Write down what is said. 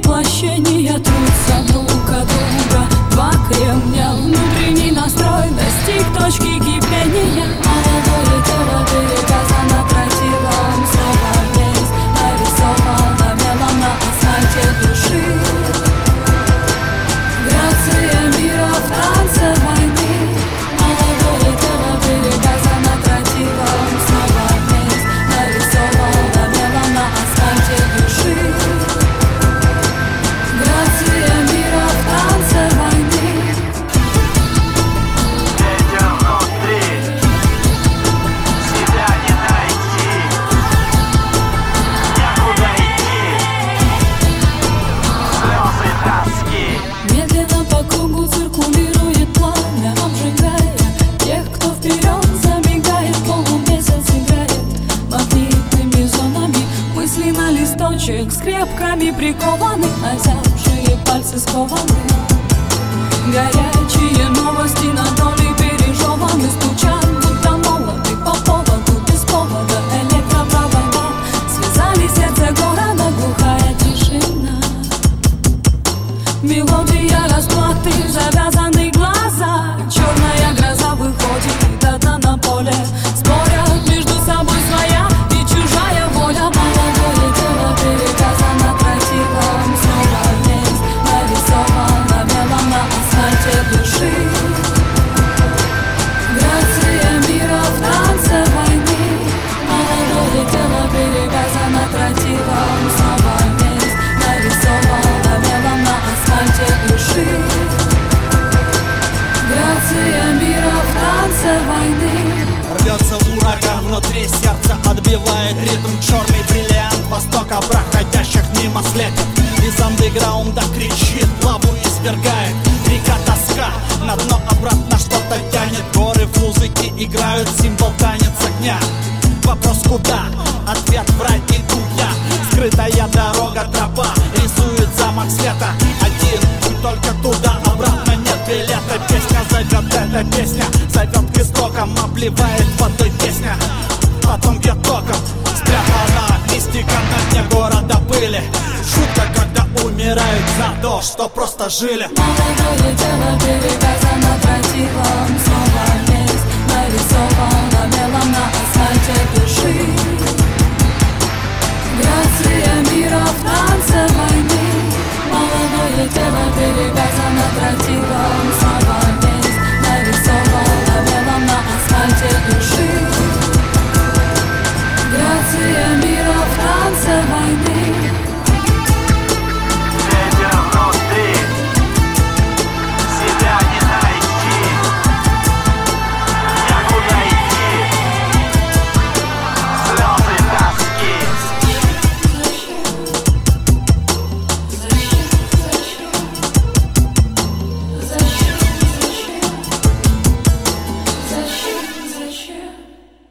воплощения трутся друг от друга. Два кремня, внутренний настрой достиг точки кипения. Молодое тело перевязано тротилом, снова весь нарисовано мелом на асфальте души. Грация мира в танце войны. Молодое тело перевязано тротилом, снова весь нарисовано мелом на асфальте души. Грация мира в танце войны. Ветер внутри, себя не найти, некуда идти, слезы тоски. Медленно по кругу циркулирует пламя, обжигая тех, кто вперед забегает. Полумесяц играет магнитными зонами. Мысли на листочек скрепками прикованы, озябшие пальцы скованы. Горячие новости на доли пережеваны. Стучат, будто молоты по поводу, без повода электропровода. Связали сердце города, глухая тишина. Мелодия расплаты, завязаны глаза. Черная гроза выходит одна на поле. Спорят между собой своя и чужая воля. Молодое тело перевязано тротилом, снова весь нарисовано мелом на асфальте души. Грация мира в танце войны. Молодое тело перевязано тротилом, снова весь нарисовано мелом на асфальте души. Грация мира в танце войны. Рвется ураган внутри сердца, отбивает ритм. Черный бриллиант востока, проходящих мимо слепит. Из андеграунда кричит, лаву извергает. Река тоска, на дно обратно что-то тянет. Горы в музыке играют, символ танец огня. Вопрос куда? Ответ врать иду я. Скрытая дорога, тропа, рисует замок света. Один путь только туда, обратно нет билета. Песня зовет, эта песня зовет к истокам. Обливает водой песня, потом бьет током. Спрятана мистика на дне города пыли. Шутка, когда умирают за то, что просто жили. Молодое тело перевязано тротилом, снова весь нарисовано мелом на асфальте души. Грация